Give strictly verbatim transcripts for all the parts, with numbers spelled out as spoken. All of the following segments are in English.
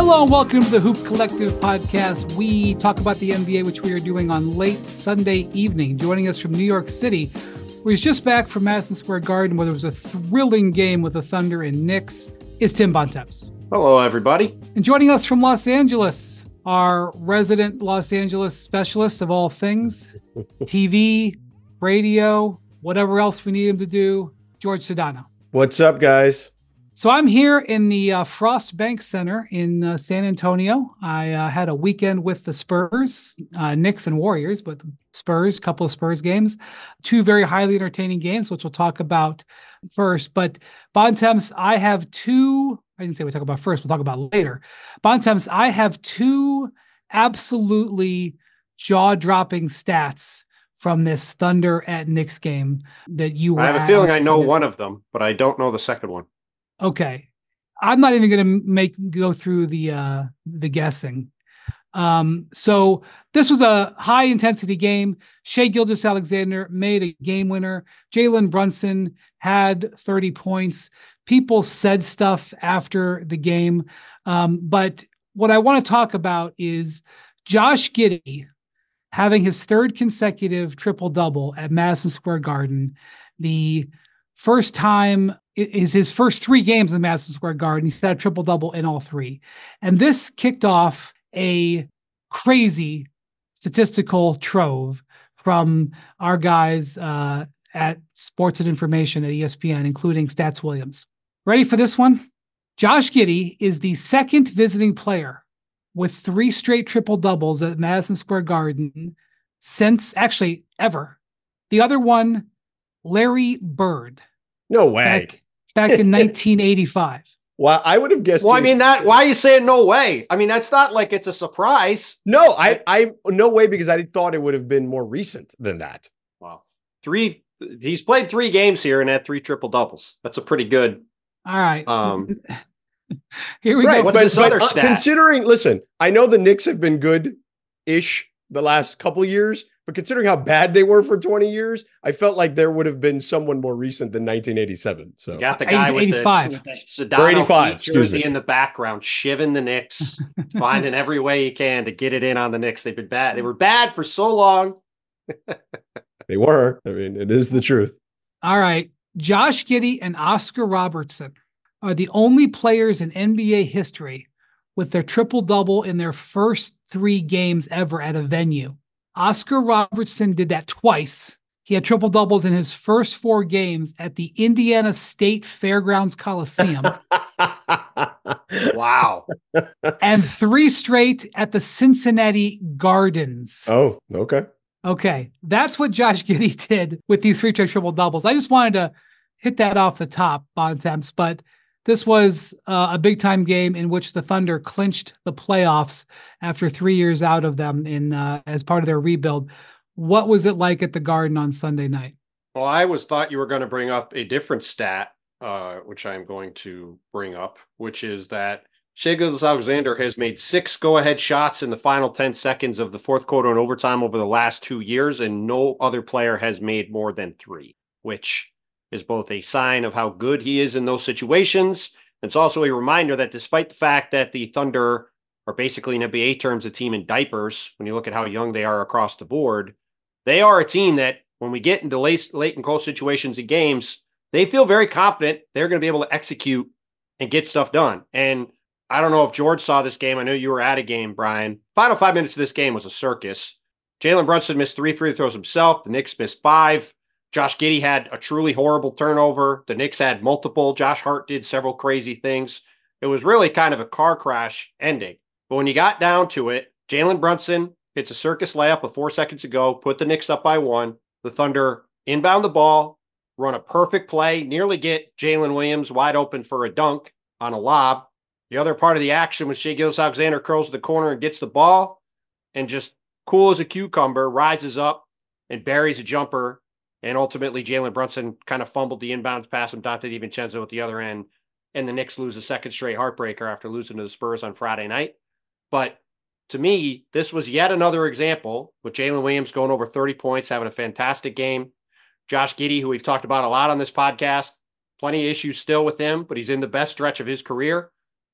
Hello and welcome to the Hoop Collective podcast. We talk about the N B A, which we are doing on late Sunday evening. Joining us from New York City, where he's just back from Madison Square Garden, where there was a thrilling game with the Thunder and Knicks, is Tim Bontemps. Hello, everybody. And joining us from Los Angeles, our resident Los Angeles specialist of all things, T V, radio, whatever else we need him to do, George Sedano. What's up, guys? So I'm here in the uh, Frost Bank Center in uh, San Antonio. I uh, had a weekend with the Spurs, uh, Knicks and Warriors, but Spurs, couple of Spurs games, two very highly entertaining games, which we'll talk about first. But Bontemps, I have two, I didn't say we talk about first, we'll talk about later. Bontemps, I have two absolutely jaw-dropping stats from this Thunder at Knicks game that you were I have a feeling I know one of them, but I don't know the second one. Okay. I'm not even going to make go through the uh, the guessing. Um, so this was a high intensity game. Shai Gilgeous-Alexander made a game winner. Jalen Brunson had thirty points. People said stuff after the game. Um, but what I want to talk about is Josh Giddey having his third consecutive triple-double at Madison Square Garden. The first time is his first three games in Madison Square Garden. He's had a triple-double in all three. And this kicked off a crazy statistical trove from our guys uh, at Sports and Information at E S P N, including Stats Williams. Ready for this one? Josh Giddey is the second visiting player with three straight triple-doubles at Madison Square Garden since, actually, ever. The other one, Larry Bird. No way. Back, back in nineteen eighty-five. Well, I would have guessed. Well, I mean, that. Why are you saying no way? I mean, that's not like it's a surprise. No, I, I, no way, because I thought it would have been more recent than that. Wow. Three, he's played three games here and had three triple doubles. That's a pretty good. All right. Um, Here we right, go. What's but, this but, other uh, stat? Considering, listen, I know the Knicks have been good-ish the last couple years, but considering how bad they were for twenty years, I felt like there would have been someone more recent than nineteen eighty-seven. So you got the guy with eighty-five. the Sedano eighty-five, excuse me. in the background, shivving the Knicks, finding every way he can to get it in on the Knicks. They've been bad. They were bad for so long. They were. I mean, it is the truth. All right. Josh Giddey and Oscar Robertson are the only players in N B A history with their triple-double in their first three games ever at a venue. Oscar Robertson did that twice. He had triple-doubles in his first four games at the Indiana State Fairgrounds Coliseum. Wow. And three straight at the Cincinnati Gardens. Oh, okay. Okay. That's what Josh Giddey did with these three straight triple-doubles. I just wanted to hit that off the top, Bontemps, but this was uh, a big-time game in which the Thunder clinched the playoffs after three years out of them in uh, as part of their rebuild. What was it like at the Garden on Sunday night? Well, I was thought you were going to bring up a different stat, uh, which I'm going to bring up, which is that Shai Gilgeous-Alexander has made six go-ahead shots in the final ten seconds of the fourth quarter and overtime over the last two years, and no other player has made more than three, which is both a sign of how good he is in those situations. It's also a reminder that despite the fact that the Thunder are basically in N B A terms a team in diapers, when you look at how young they are across the board, they are a team that when we get into late, late and close situations in games, they feel very confident they're going to be able to execute and get stuff done. And I don't know if George saw this game. I know you were at a game, Brian. Final five minutes of this game was a circus. Jalen Brunson missed three free throws himself. The Knicks missed five. Josh Giddey had a truly horrible turnover. The Knicks had multiple. Josh Hart did several crazy things. It was really kind of a car crash ending. But when you got down to it, Jalen Brunson hits a circus layup with four seconds to go, put the Knicks up by one. The Thunder inbound the ball, run a perfect play, nearly get Jalen Williams wide open for a dunk on a lob. The other part of the action was Shai Gilgeous-Alexander curls to the corner and gets the ball and just cool as a cucumber, rises up and buries a jumper. And ultimately, Jalen Brunson kind of fumbled the inbounds pass from Dante DiVincenzo at the other end. And the Knicks lose a second straight heartbreaker after losing to the Spurs on Friday night. But to me, this was yet another example with Jalen Williams going over thirty points, having a fantastic game. Josh Giddey, who we've talked about a lot on this podcast, plenty of issues still with him, but he's in the best stretch of his career.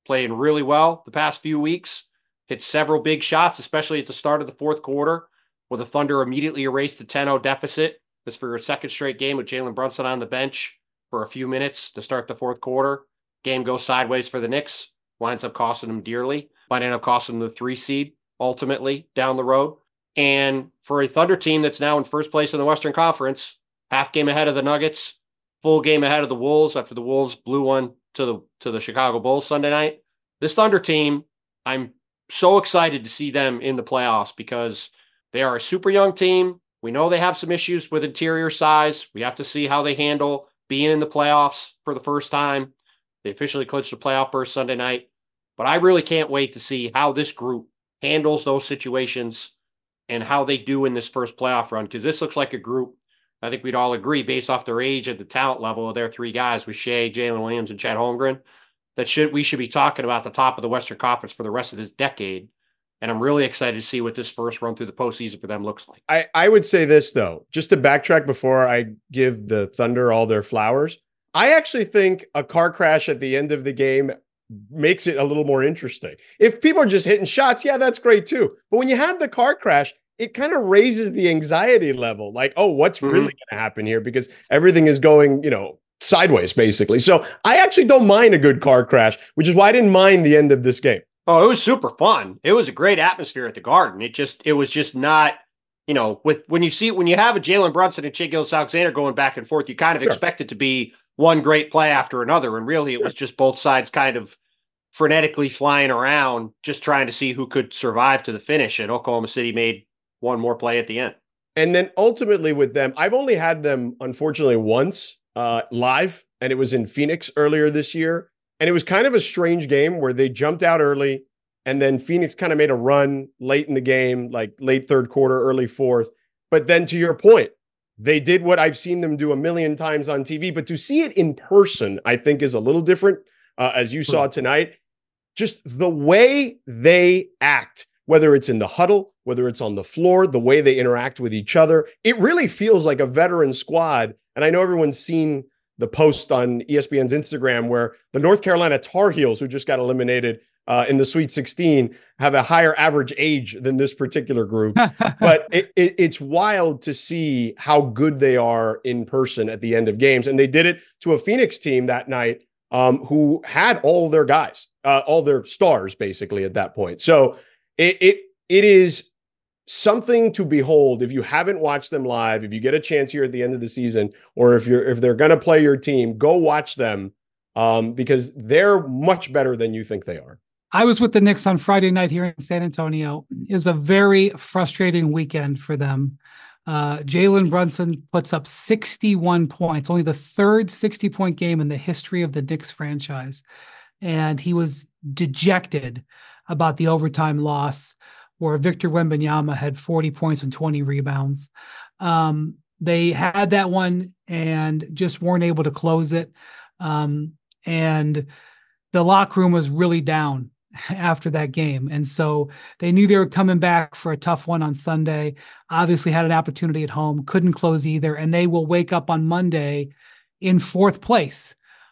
playing really well the past few weeks. Hit several big shots, especially at the start of the fourth quarter, where the Thunder immediately erased the ten oh deficit. This for a second straight game with Jalen Brunson on the bench for a few minutes to start the fourth quarter. Game goes sideways for the Knicks, winds up costing them dearly. Might end up costing them the three seed ultimately down the road. And for a Thunder team that's now in first place in the Western Conference, half game ahead of the Nuggets, full game ahead of the Wolves after the Wolves blew one to the to the Chicago Bulls Sunday night. This Thunder team, I'm so excited to see them in the playoffs because they are a super young team. We know they have some issues with interior size. We have to see how they handle being in the playoffs for the first time. They officially clinched the playoff berth Sunday night. But I really can't wait to see how this group handles those situations and how they do in this first playoff run, because this looks like a group, I think we'd all agree, based off their age and the talent level of their three guys with Shea, Jalen Williams, and Chet Holmgren, that should we should be talking about the top of the Western Conference for the rest of this decade. And I'm really excited to see what this first run through the postseason for them looks like. I, I would say this, though, just to backtrack before I give the Thunder all their flowers. I actually think a car crash at the end of the game makes it a little more interesting. If people are just hitting shots, yeah, that's great too. But when you have the car crash, it kind of raises the anxiety level. Like, oh, what's mm-hmm. really going to happen here? Because everything is going, you know, sideways, basically. So I actually don't mind a good car crash, which is why I didn't mind the end of this game. Oh, it was super fun. It was a great atmosphere at the Garden. It just, it was just not, you know, with when you see, when you have a Jalen Brunson and Shai Gilgeous-Alexander going back and forth, you kind of sure. expect it to be one great play after another. And really it was just both sides kind of frenetically flying around, just trying to see who could survive to the finish. And Oklahoma City made one more play at the end. And then ultimately with them, I've only had them, unfortunately, once uh, live, and it was in Phoenix earlier this year. And it was kind of a strange game where they jumped out early, and then Phoenix kind of made a run late in the game, like late third quarter, early fourth. But then to your point, they did what I've seen them do a million times on T V. But to see it in person, I think is a little different, uh, as you saw tonight. Just the way they act, whether it's in the huddle, whether it's on the floor, the way they interact with each other, it really feels like a veteran squad. And I know everyone's seen the post on E S P N's Instagram where the North Carolina Tar Heels, who just got eliminated uh, in the Sweet sixteen, have a higher average age than this particular group. But it, it, it's wild to see how good they are in person at the end of games. And they did it to a Phoenix team that night um, who had all their guys, uh, all their stars, basically, at that point. So it it it is something to behold. If you haven't watched them live, if you get a chance here at the end of the season, or if you're if they're going to play your team, go watch them um, because they're much better than you think they are. I was with the Knicks on Friday night here in San Antonio. It was a very frustrating weekend for them. Uh, Jalen Brunson puts up sixty-one points, only the third sixty-point game in the history of the Knicks franchise. And he was dejected about the overtime loss where Victor Wembanyama had forty points and twenty rebounds. Um, they had that one and just weren't able to close it. Um, and the locker room was really down after that game. And so they knew they were coming back for a tough one on Sunday, obviously had an opportunity at home, couldn't close either. And they will wake up on Monday in fourth place.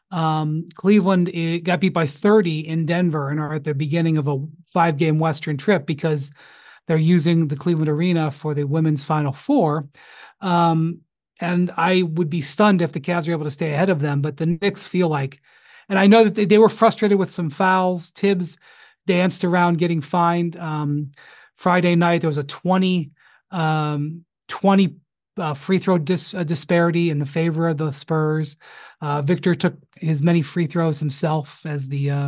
Um, Cleveland it got beat by thirty in Denver and are at the beginning of a five game Western trip because they're using the Cleveland Arena for the women's Final Four. Um, and I would be stunned if the Cavs are able to stay ahead of them, but the Knicks feel like, and I know that they, they were frustrated with some fouls. Tibbs danced around getting fined. Um, Friday night, there was a twenty, um, twenty uh, free throw dis, uh, disparity in the favor of the Spurs. Uh, Victor took his many free throws himself as the uh,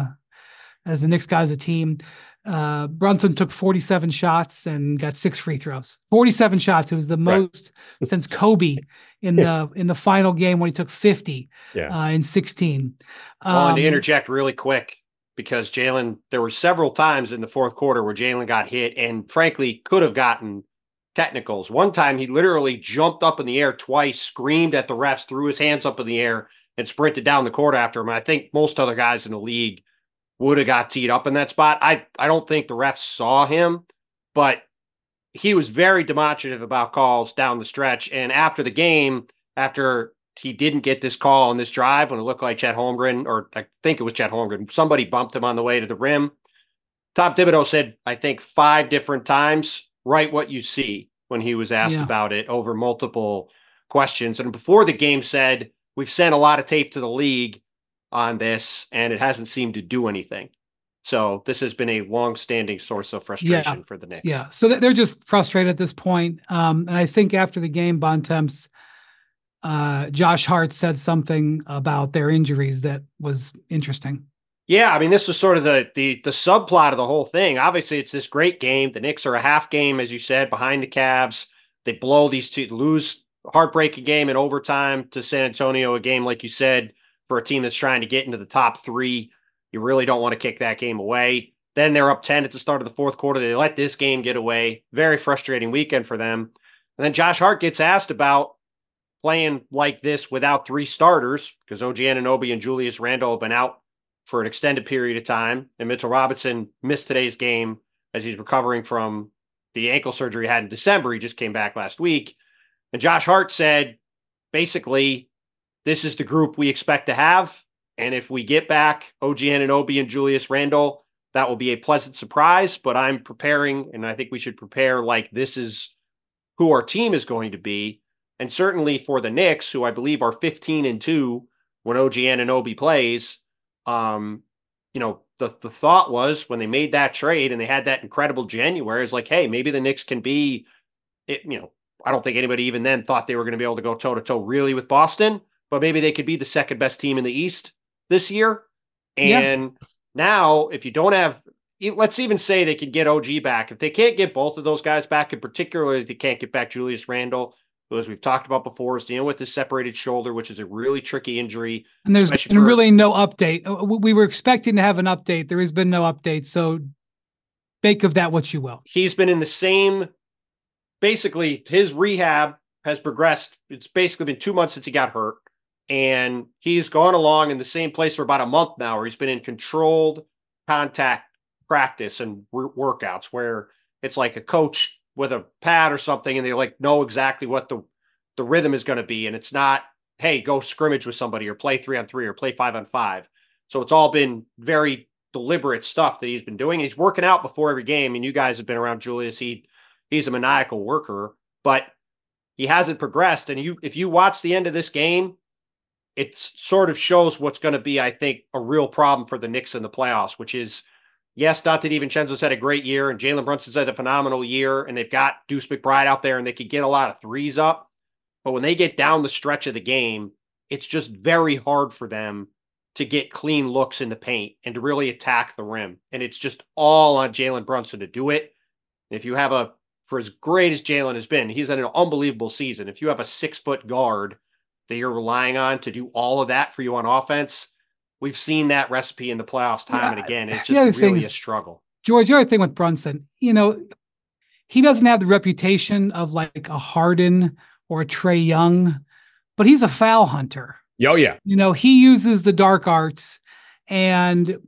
as the Knicks guy as a team. Uh, Brunson took forty-seven shots and got six free throws. forty-seven shots. It was the most right. since Kobe in the in the final game when he took fifty yeah. uh, in sixteen. Um, I wanted to interject really quick because Jalen, there were several times in the fourth quarter where Jalen got hit and frankly could have gotten technicals. One time he literally jumped up in the air twice, screamed at the refs, threw his hands up in the air and sprinted down the court after him. I think most other guys in the league would have got teed up in that spot. I, I don't think the refs saw him, but he was very demonstrative about calls down the stretch. And after the game, after he didn't get this call on this drive when it looked like Chet Holmgren, or I think it was Chet Holmgren, somebody bumped him on the way to the rim. Tom Thibodeau said, I think five different times, write what you see when he was asked Yeah. about it over multiple questions. And before the game said, we've sent a lot of tape to the league on this, and it hasn't seemed to do anything. So this has been a long-standing source of frustration Yeah. for the Knicks. Yeah. So they're just frustrated at this point. Um, and I think after the game, Bontemps, uh, Josh Hart said something about their injuries that was interesting. Yeah, I mean, this was sort of the the the subplot of the whole thing. Obviously, it's this great game. The Knicks are a half game, as you said, behind the Cavs. They blow these two, lose heartbreaking game in overtime to San Antonio, a game, like you said, for a team that's trying to get into the top three. You really don't want to kick that game away. Then they're up ten at the start of the fourth quarter. They let this game get away. Very frustrating weekend for them. And then Josh Hart gets asked about playing like this without three starters, because O G Anunoby and Julius Randle have been out for an extended period of time. And Mitchell Robinson missed today's game as he's recovering from the ankle surgery he had in December. He just came back last week. And Josh Hart said, basically, this is the group we expect to have. And if we get back O G Anunoby and Julius Randle, that will be a pleasant surprise. But I'm preparing, and I think we should prepare like this is who our team is going to be. And certainly for the Knicks, who I believe are fifteen and two when O G Anunoby plays, Um, you know, the, the thought was when they made that trade and they had that incredible January, it's like, hey, maybe the Knicks can be, it, you know, I don't think anybody even then thought they were going to be able to go toe to toe really with Boston, but maybe they could be the second best team in the East this year. And yeah. Now, if you don't have, let's even say they could get O G back. If they can't get both of those guys back, and particularly they can't get back Julius Randle, who, as we've talked about before, is dealing with his separated shoulder, which is a really tricky injury. And there's been for, really no update. We were expecting to have an update. There has been no update. So make of that what you will. He's been in the same, basically, his rehab has progressed. It's basically been two months since he got hurt. And he's gone along in the same place for about a month now, where he's been in controlled contact practice and workouts, where it's like a coach with a pad or something, and they like know exactly what the, the rhythm is going to be. And it's not, hey, go scrimmage with somebody or play three on three or play five on five. So it's all been very deliberate stuff that he's been doing. He's working out before every game. And you guys have been around Julius. He he's a maniacal worker, but he hasn't progressed. And you, if you watch the end of this game, it sort of shows what's going to be, I think, a real problem for the Knicks in the playoffs, which is, yes, Dante DiVincenzo's had a great year and Jalen Brunson's had a phenomenal year, and they've got Deuce McBride out there and they could get a lot of threes up. But when they get down the stretch of the game, it's just very hard for them to get clean looks in the paint and to really attack the rim. And it's just all on Jalen Brunson to do it. And if you have a, for as great as Jalen has been, he's had an unbelievable season. If you have a six-foot guard that you're relying on to do all of that for you on offense, we've seen that recipe in the playoffs time yeah, and again. It's just really a struggle. George, the other thing with Brunson, you know, he doesn't have the reputation of like a Harden or a Trae Young, but he's a foul hunter. Oh, yeah. You know, he uses the dark arts, and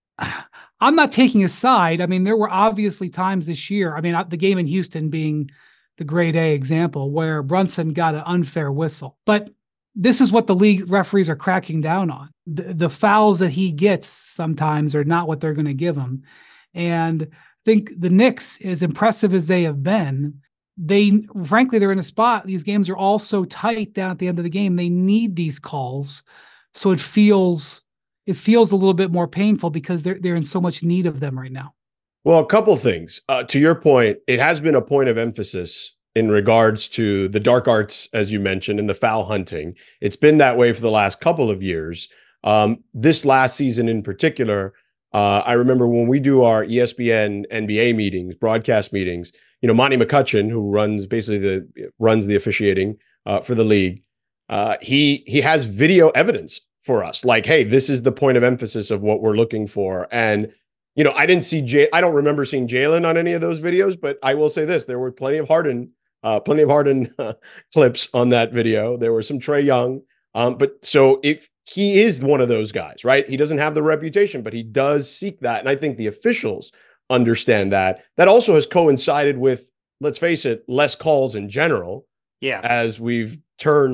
I'm not taking a side. I mean, there were obviously times this year, I mean, the game in Houston being the grade A example, where Brunson got an unfair whistle. But this is what the league referees are cracking down on. The, the fouls that he gets sometimes are not what they're going to give him. And I think the Knicks, as impressive as they have been, they, frankly, they're in a spot. These games are all so tight down at the end of the game. They need these calls. So it feels, it feels a little bit more painful because they're, they're in so much need of them right now. Well, a couple things. Uh, to your point, it has been a point of emphasis in regards to the dark arts, as you mentioned, and the foul hunting. It's been that way for the last couple of years. Um, this last season in particular, uh, I remember when we do our E S P N N B A meetings, broadcast meetings, you know, Monty McCutcheon, who runs basically the runs the officiating uh, for the league, uh, he he has video evidence for us. Like, hey, this is the point of emphasis of what we're looking for. And you know, I didn't see Jay. I don't remember seeing Jalen on any of those videos, but I will say this: there were plenty of Harden. Uh, plenty of Harden uh, clips on that video. There were some Trae Young. Um, but so if he is one of those guys, right? He doesn't have the reputation, but he does seek that. And I think the officials understand that. That also has coincided with, let's face it, less calls in general. Yeah. As we've turned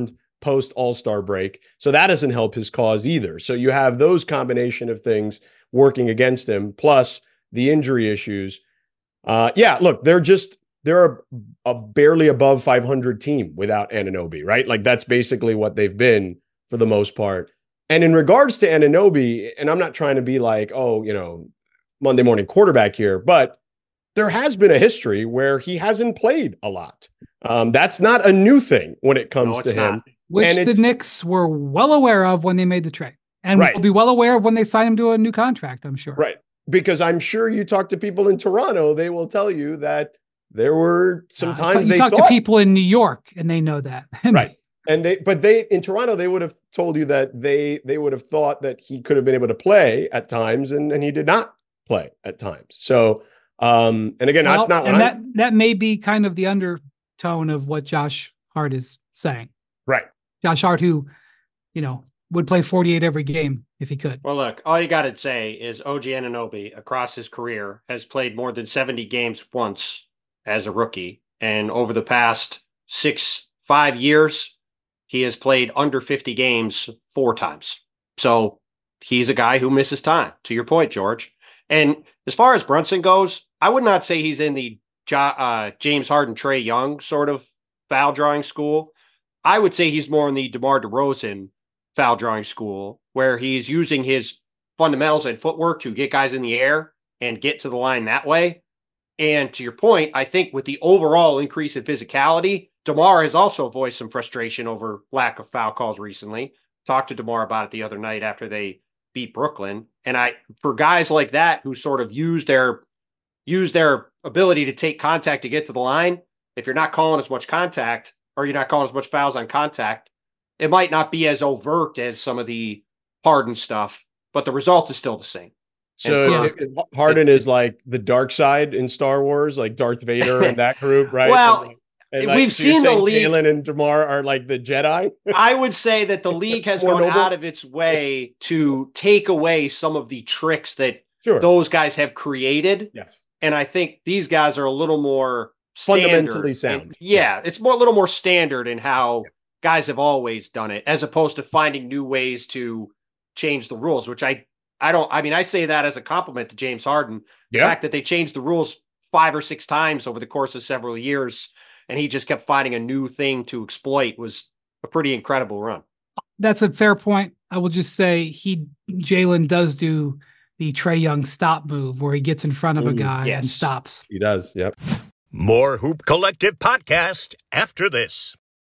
post All-Star break. So that doesn't help his cause either. So you have those combination of things working against him, plus the injury issues. Uh, yeah, look, they're just, they're a, a barely above five hundred team without Anunoby, right? Like that's basically what they've been for the most part. And in regards to Anunoby, and I'm not trying to be like, oh, you know, Monday morning quarterback here, but there has been a history where he hasn't played a lot. Um, that's not a new thing when it comes No, to it's him. not. Which the Knicks were well aware of when they made the trade. And right. will be well aware of when they sign him to a new contract, I'm sure. Right. Because I'm sure you talk to people in Toronto, they will tell you that there were some uh, times you they talk thought, to people in New York and they know that. Right. And they, but they, in Toronto, they would have told you that they, they would have thought that he could have been able to play at times, and, and he did not play at times. So, um, and again, well, that's not what and that, I'm, that may be kind of the undertone of what Josh Hart is saying. Right. Josh Hart, who, you know, would play forty-eight every game if he could. Well, look, all you got to say is O G Anunoby across his career has played more than seventy games once as a rookie. And over the past six, five years, he has played under fifty games four times. So he's a guy who misses time, to your point, George. And as far as Brunson goes, I would not say he's in the uh, James Harden, Trae Young sort of foul drawing school. I would say he's more in the DeMar DeRozan foul drawing school, where he's using his fundamentals and footwork to get guys in the air and get to the line that way. And to your point, I think with the overall increase in physicality, DeMar has also voiced some frustration over lack of foul calls recently. Talked to DeMar about it the other night after they beat Brooklyn. And I, for guys like that who sort of use their use their ability to take contact to get to the line, if you're not calling as much contact or you're not calling as much fouls on contact, it might not be as overt as some of the Harden stuff, but the result is still the same. So it, it, Harden it, is like the dark side in Star Wars, like Darth Vader and that group, right? Well, and, and like, we've so seen the league. Jalen and DeMar are like the Jedi. I would say that the league has gone noble. out of its way to take away some of the tricks that sure. those guys have created. Yes. And I think these guys are a little more fundamentally sound. And, yeah, it's more a little more standard in how yeah. guys have always done it, as opposed to finding new ways to change the rules, which I I don't, I mean, I say that as a compliment to James Harden. The yeah. fact that they changed the rules five or six times over the course of several years, and he just kept finding a new thing to exploit, was a pretty incredible run. That's a fair point. I will just say he, Jalen does do the Trae Young stop move where he gets in front of a guy yes. and stops. He does. Yep. More Hoop Collective podcast after this.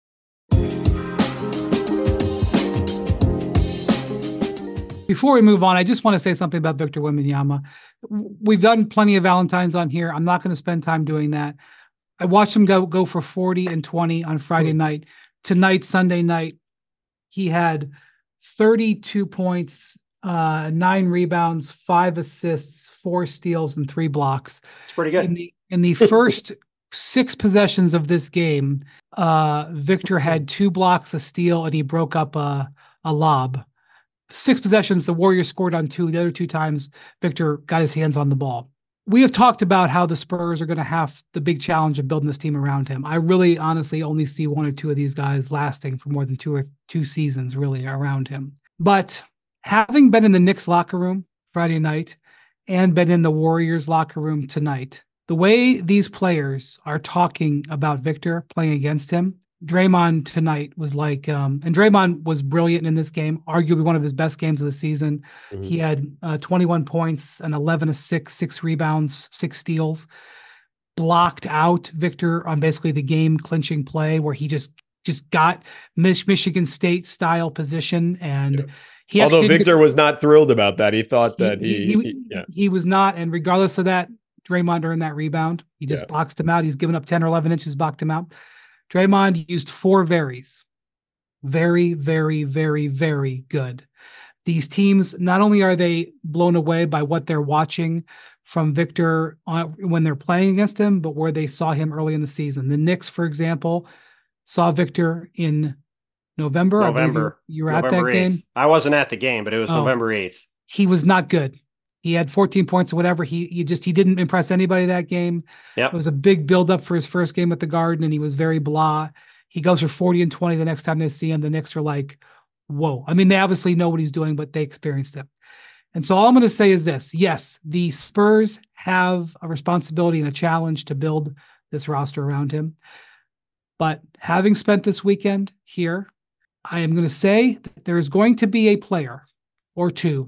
Before we move on, I just want to say something about Victor Wembanyama. We've done plenty of Valentines on here. I'm not going to spend time doing that. I watched him go go for forty and twenty on Friday night. Tonight, Sunday night, he had thirty-two points, uh, nine rebounds, five assists, four steals, and three blocks. It's pretty good. In the, in the first six possessions of this game, uh, Victor had two blocks, a steal, and he broke up a, a lob. Six possessions, the Warriors scored on two. The other two times, Victor got his hands on the ball. We have talked about how the Spurs are going to have the big challenge of building this team around him. I really, honestly, only see one or two of these guys lasting for more than two or two seasons, really, around him. But having been in the Knicks locker room Friday night and been in the Warriors locker room tonight, the way these players are talking about Victor playing against him, Draymond tonight was like, um, and Draymond was brilliant in this game, arguably one of his best games of the season. Mm-hmm. He had uh, twenty-one points and eleven to six, six rebounds, six steals, blocked out Victor on basically the game clinching play where he just, just got Mich- Michigan State style position. And yeah. he although Victor get, was not thrilled about that. He thought he, that he, he, he, he, yeah. he was not. And regardless of that, Draymond earned that rebound. He just yeah. boxed him out. He's given up ten or eleven inches, boxed him out. Draymond used four varies. Very, very, very, very good. These teams, not only are they blown away by what they're watching from Victor on, when they're playing against him, but where they saw him early in the season. The Knicks, for example, saw Victor in November. November. You, you were November at that eighth. game? I wasn't at the game, but it was oh, November eighth. He was not good. He had fourteen points or whatever. He, he just, he didn't impress anybody that game. Yep. It was a big buildup for his first game at the Garden, and he was very blah. He goes for forty and twenty the next time they see him. The Knicks are like, whoa. I mean, they obviously know what he's doing, but they experienced it. And so all I'm going to say is this. Yes, the Spurs have a responsibility and a challenge to build this roster around him. But having spent this weekend here, I am going to say that there is going to be a player or two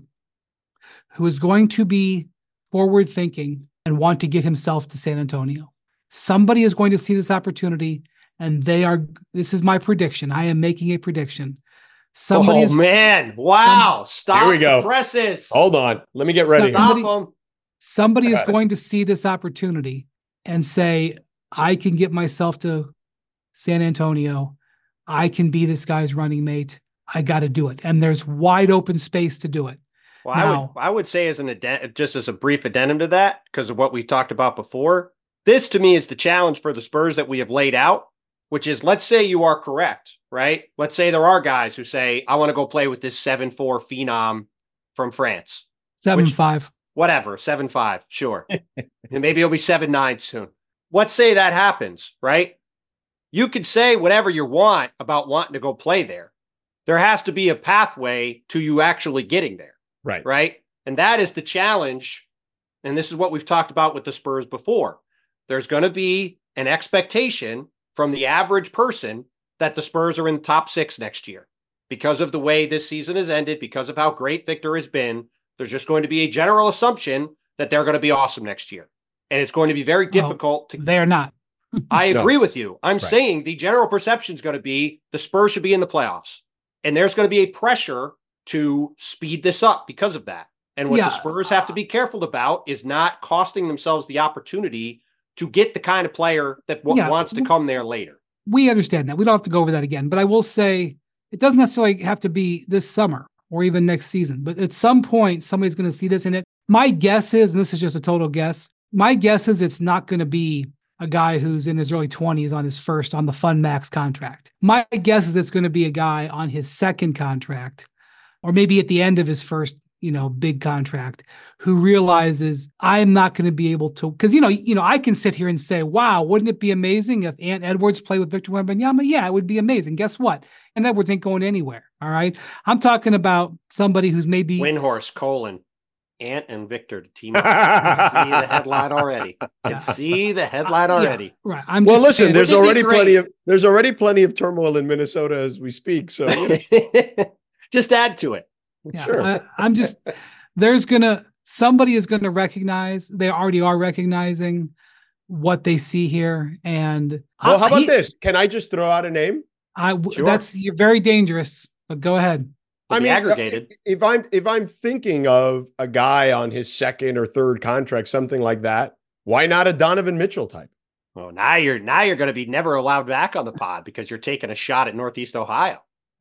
who is going to be forward thinking and want to get himself to San Antonio. Somebody is going to see this opportunity, and they are, this is my prediction. I am making a prediction. Somebody oh, is, man. Wow. Some, Stop Here we go. the presses. Hold on. Let me get ready. Stop Somebody, them. somebody is going to see this opportunity and say, I can get myself to San Antonio. I can be this guy's running mate. I got to do it. And there's wide open space to do it. Well, now, I would I would say as an addend- just as a brief addendum to that, because of what we talked about before, this to me is the challenge for the Spurs that we have laid out, which is, let's say you are correct, right? Let's say there are guys who say, I want to go play with this seven four phenom from France. seven which, five. Whatever, seven five, sure. And maybe it'll be seven nine soon. Let's say that happens, right? You could say whatever you want about wanting to go play there. There has to be a pathway to you actually getting there. Right. Right. And that is the challenge. And this is what we've talked about with the Spurs before. There's going to be an expectation from the average person that the Spurs are in the top six next year because of the way this season has ended, because of how great Victor has been. There's just going to be a general assumption that they're going to be awesome next year. And it's going to be very difficult well, to. They're not. I agree no. with you. I'm right. saying the general perception is going to be the Spurs should be in the playoffs. And there's going to be a pressure to speed this up because of that. And what yeah. the Spurs have to be careful about is not costing themselves the opportunity to get the kind of player that w- yeah. wants to come there later. We understand that. We don't have to go over that again. But I will say it doesn't necessarily have to be this summer or even next season. But at some point, somebody's going to see this in it. My guess is, and this is just a total guess, my guess is it's not going to be a guy who's in his early twenties on his first, on the Fun Max contract. My guess is it's going to be a guy on his second contract, or maybe at the end of his first, you know, big contract, who realizes I'm not going to be able to, because, you know, you know, I can sit here and say, wow, wouldn't it be amazing if Ant Edwards played with Victor Wembanyama? Yeah, it would be amazing. Guess what? Ant Edwards ain't going anywhere. All right. I'm talking about somebody who's maybe Windhorse, colon, Ant and Victor to team up. I can see the headline already. I can Yeah. see the headline already. Yeah, right. I'm well, just listen, saying, there's Wouldn't it be already great? plenty of there's already plenty of turmoil in Minnesota as we speak. So you know. Just add to it. yeah, sure. I, I'm just, there's gonna, somebody is going to recognize, they already are recognizing what they see here. And Well, how I, about he, this? Can I just throw out a name? I, Sure. that's, you're very dangerous, but go ahead. It'll I be mean, aggregated. if I'm if I'm thinking of a guy on his second or third contract, something like that, why not a Donovan Mitchell type? Well, now you're now you're going to be never allowed back on the pod because you're taking a shot at Northeast Ohio.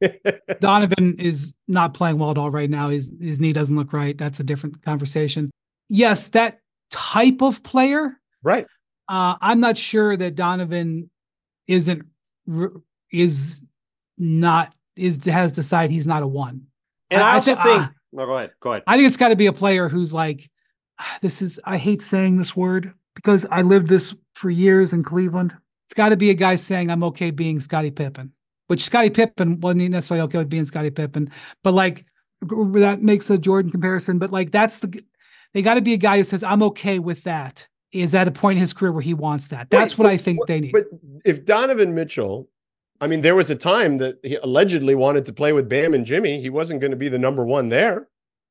Donovan is not playing well at all right now. His his knee doesn't look right. That's a different conversation. Yes, that type of player. Right. Uh, I'm not sure that Donovan isn't is not is has decided he's not a one. And I, I also thi- think. uh, no, go ahead. Go ahead. I think it's got to be a player who's like, this is. I hate saying this word because I lived this for years in Cleveland. It's got to be a guy saying I'm okay being Scottie Pippen. Which Scottie Pippen wasn't necessarily okay with being Scottie Pippen, but like that makes a Jordan comparison. But like that's the, they got to be a guy who says I'm okay with that. Is at a point in his career where he wants that. That's Wait, what but, I think they need. But if Donovan Mitchell, I mean, there was a time that he allegedly wanted to play with Bam and Jimmy. He wasn't going to be the number one there.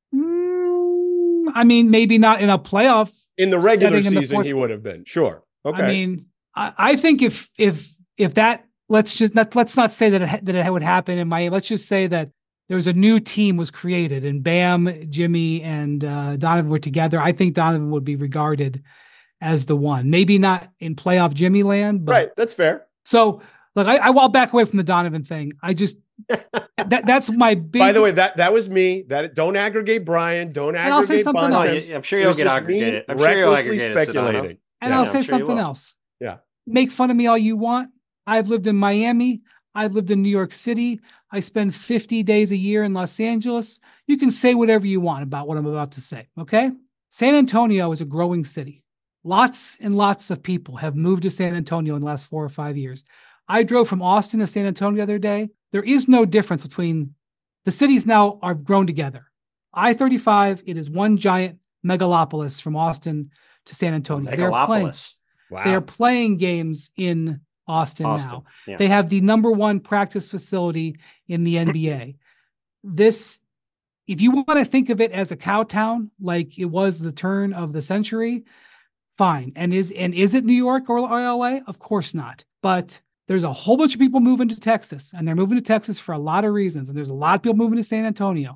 Mm, I mean, maybe not in a playoff. In the regular setting in the season, fourth- he would have been. Sure. Okay. I mean, I, I think if if if that let's just not let's not say that it, ha- that it would happen in Miami. Let's just say that there was a new team was created and Bam, Jimmy, and uh, Donovan were together. I think Donovan would be regarded as the one. Maybe not in playoff Jimmy land, but right. That's fair. so look, I, I will back away from the Donovan thing. I just that that's my big. By the way, that that was me. That don't aggregate Brian. Don't And I'll say aggregate something Bontemps. else. Oh, I'm sure It you'll was get just aggregated. me I'm sure you'll recklessly aggregate it, Sedano. speculating. and Yeah. I'll Yeah, say I'm sure you something will. else. Yeah. Make fun of me all you want. I've lived in Miami. I've lived in New York City. I spend fifty days a year in Los Angeles. You can say whatever you want about what I'm about to say. Okay. San Antonio is a growing city. Lots and lots of people have moved to San Antonio in the last four or five years. I drove from Austin to San Antonio the other day. There is no difference between the cities now are grown together. I thirty-five, it is one giant megalopolis from Austin to San Antonio. They're playing, Megalopolis. Wow. they're playing games in Austin, Austin, now. yeah. They have the number one practice facility in the N B A. This, if you want to think of it as a cow town, like it was the turn of the century, fine. And is and is it New York or, or L A? Of course not. But there's a whole bunch of people moving to Texas, and they're moving to Texas for a lot of reasons. And there's a lot of people moving to San Antonio.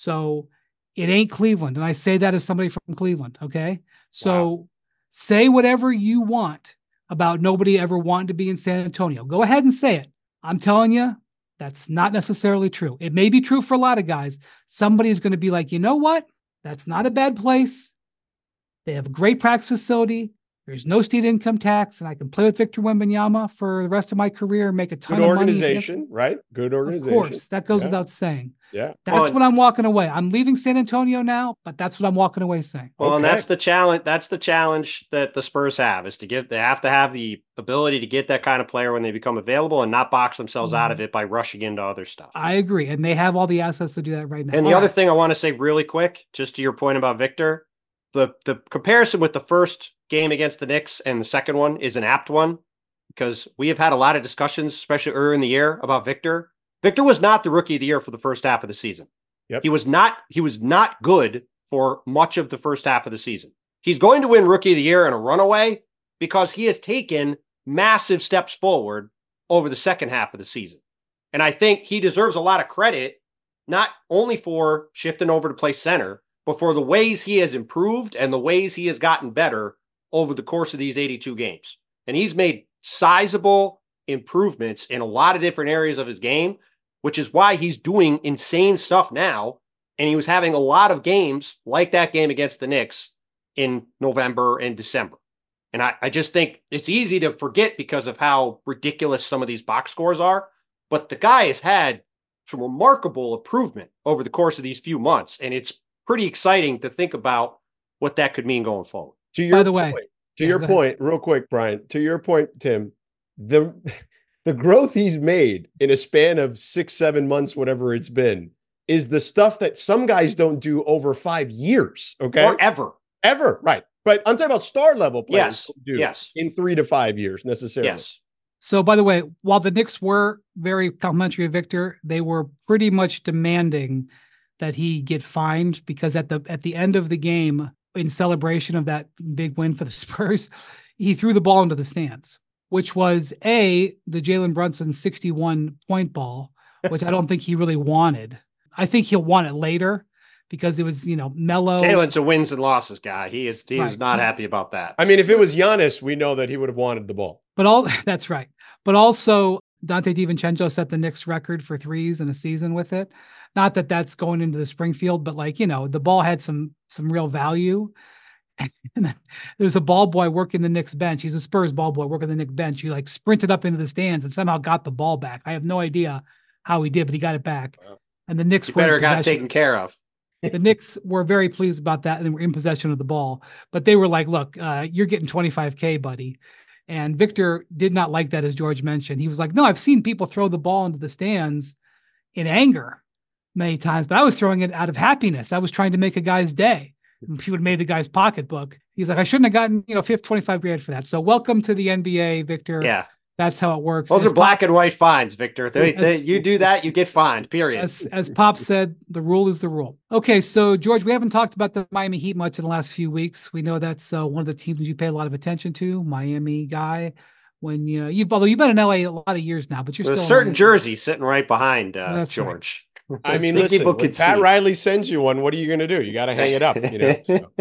So it ain't Cleveland. And I say that as somebody from Cleveland. Okay. So Wow. say whatever you want about nobody ever wanting to be in San Antonio. Go ahead and say it. I'm telling you, that's not necessarily true. It may be true for a lot of guys. Somebody is going to be like, you know what? That's not a bad place. They have a great practice facility. There's no state income tax, and I can play with Victor Wembanyama for the rest of my career and make a ton Good of money. organization, right? Good organization. Of course, that goes Yeah. without saying. Yeah. That's Well, what I'm walking away. I'm leaving San Antonio now, but that's what I'm walking away saying. Well, and Okay. that's the challenge. That's the challenge that the Spurs have is to get. They have to have the ability to get that kind of player when they become available, and not box themselves out of it by rushing into other stuff. I agree, and they have all the assets to do that right now. And the All other right. thing I want to say really quick, just to your point about Victor, the the comparison with the first game against the Knicks and the second one is an apt one because we have had a lot of discussions, especially earlier in the year, about Victor. Victor was not the rookie of the year for the first half of the season. Yep. He was not. He was not good for much of the first half of the season. He's going to win rookie of the year in a runaway because he has taken massive steps forward over the second half of the season. And I think he deserves a lot of credit, not only for shifting over to play center, but for the ways he has improved and the ways he has gotten better over the course of these eighty-two games. And he's made sizable improvements in a lot of different areas of his game, which is why he's doing insane stuff now. And he was having a lot of games like that game against the Knicks in November and December. And I, I just think it's easy to forget because of how ridiculous some of these box scores are. But the guy has had some remarkable improvement over the course of these few months. And it's pretty exciting to think about what that could mean going forward. To your By the way- point, to Yeah, your go ahead. point, real quick, Brian, to your point, Tim, the the growth he's made in a span of six, seven months, whatever it's been, is the stuff that some guys don't do over five years. Okay. Or ever. Ever. Right. But I'm talking about star level players Yes. don't do Yes. in three to five years necessarily. Yes. So, by the way, while the Knicks were very complimentary of Victor, they were pretty much demanding that he get fined because at the at the end of the game, in celebration of that big win for the Spurs, he threw the ball into the stands, which was a the Jalen Brunson sixty-one point ball, which I don't think he really wanted. I think he'll want it later because it was, you know, mellow. Jalen's a wins and losses guy. He is he is Right. not happy about that. I mean, if it was Giannis, we know that he would have wanted the ball. But all that's right. But also Dante DiVincenzo set the Knicks record for threes in a season with it. Not that that's going into the Springfield, but like, you know, the ball had some some real value. And then there's a ball boy working the Knicks bench. He's a Spurs ball boy working the Knicks bench. He like sprinted up into the stands and somehow got the ball back. I have no idea how he did, but he got it back. Wow. And the Knicks You were in better got possession. taken care of. The Knicks were very pleased about that and they were in possession of the ball. But they were like, look, uh, you're getting twenty-five K, buddy. And Victor did not like that, as George mentioned. He was like, no, I've seen people throw the ball into the stands in anger many times, but I was throwing it out of happiness. I was trying to make a guy's day. And he would have made the guy's pocketbook. He's like, I shouldn't have gotten, you know, fifty, twenty-five grand for that. So welcome to the N B A, Victor. Yeah. That's how it works. Those As are black and white fines, Victor. They, they, As- you do that, you get fined, period. As, as Pop said, the rule is the rule. Okay, so George, we haven't talked about the Miami Heat much in the last few weeks. We know that's uh, one of the teams you pay a lot of attention to, Miami guy. When you, you've, although you've been in L A a lot of years now, but you're There's a still certain in- jersey sitting right behind uh, That's right. George. I mean, think listen, people when could Pat see. Riley sends you one, what are you going to do? You got to hang it up, you know? So.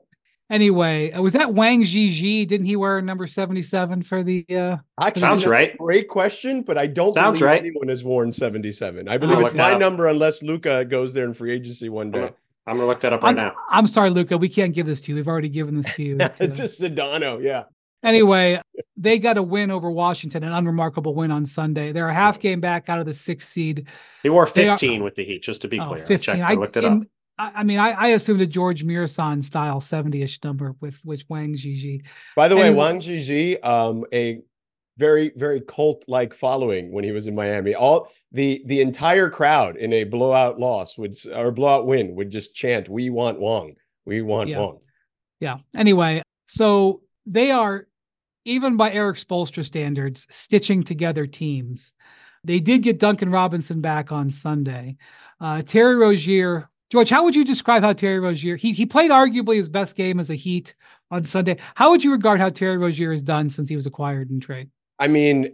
Anyway, uh, was that Wang Zhizhi? Didn't he wear number seventy-seven for the? Uh, Actually, Sounds that's a right. Great question, but I don't Sounds believe right. anyone has worn seventy-seven. I I'll believe look it's that my up. number unless Luca goes there in free agency one I'm day. gonna, I'm gonna look that up right I'm, now. I'm sorry, Luca. We can't give this to you. We've already given this to you. to to- Sedano, yeah. Anyway, they got a win over Washington, an unremarkable win on Sunday. They're a half game back out of the sixth seed. He wore They are- fifteen with the Heat, just to be Oh, clear. I fifteen. checked, I, I looked it up. in- I, I mean, I, I assumed a George Mirasan style seventy-ish number with with Wang Zhizhi. By the way, Anyway- Wang Zhizhi, um, a very, very cult-like following when he was in Miami. All the the entire crowd in a blowout loss would or blowout win would just chant, "We want Wong. We want Yeah. Wong." Yeah. Anyway, so they are, even by Eric Spoelstra standards, stitching together teams. They did get Duncan Robinson back on Sunday. Uh, Terry Rozier, George, how would you describe how Terry Rozier, he, he played arguably his best game as a Heat on Sunday. How would you regard how Terry Rozier has done since he was acquired in trade? I mean,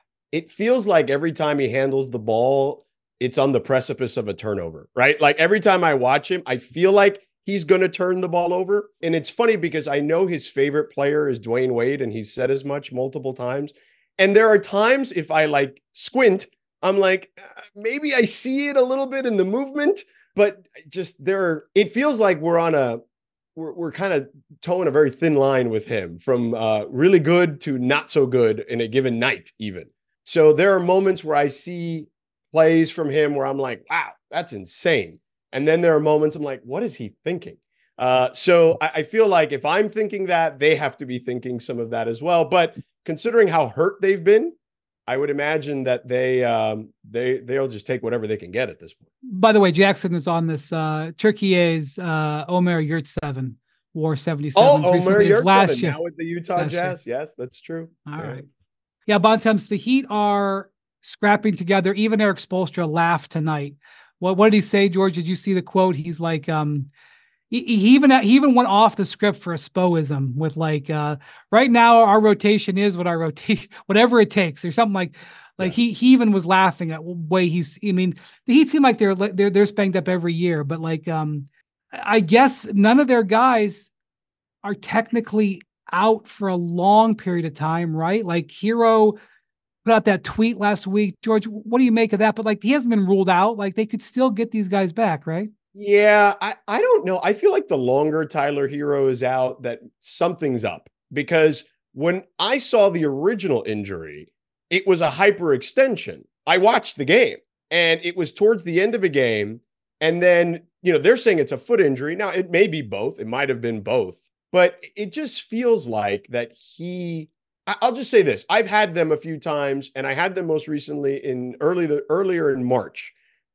it feels like every time he handles the ball, it's on the precipice of a turnover, right? Like every time I watch him, I feel like he's going to turn the ball over. And it's funny because I know his favorite player is Dwayne Wade, and he's said as much multiple times. And there are times if I like squint, I'm like, uh, maybe I see it a little bit in the movement, but just there, are, it feels like we're on a, we're, we're kind of towing a very thin line with him from uh, really good to not so good in a given night even. So there are moments where I see plays from him where I'm like, wow, that's insane. And then there are moments I'm like, what is he thinking? Uh, so I, I feel like if I'm thinking that, they have to be thinking some of that as well. But considering how hurt they've been, I would imagine that they um, they they'll just take whatever they can get at this point. By the way, Jackson is on this. Uh, Turkey's uh, Omer Yurtseven wore seventy-seven. Oh, Omer Yurtseven last year now with the Utah Jazz. Year. Yes, that's true. All yeah. right. Yeah, Bontemps, the Heat are scrapping together. Even Eric Spoelstra laughed tonight. What what did he say, George? Did you see the quote? He's like, um, he, he even he even went off the script for a Spoism with like, uh, right now our rotation is what our rotation, whatever it takes, or something like, like yeah. he he even was laughing at the way he's. I mean, the Heat seem like they're they're they're spanked up every year, but like, um, I guess none of their guys are technically out for a long period of time, right? Like Hero put out that tweet last week. George, what do you make of that? But like, he hasn't been ruled out. Like, they could still get these guys back, right? Yeah, I, I don't know. I feel like the longer Tyler Hero is out, that something's up. Because when I saw the original injury, it was a hyperextension. I watched the game, and it was towards the end of a game. And then, you know, they're saying it's a foot injury. Now, it may be both. It might have been both. But it just feels like that he, I'll just say this. I've had them a few times, and I had them most recently in early the earlier in March.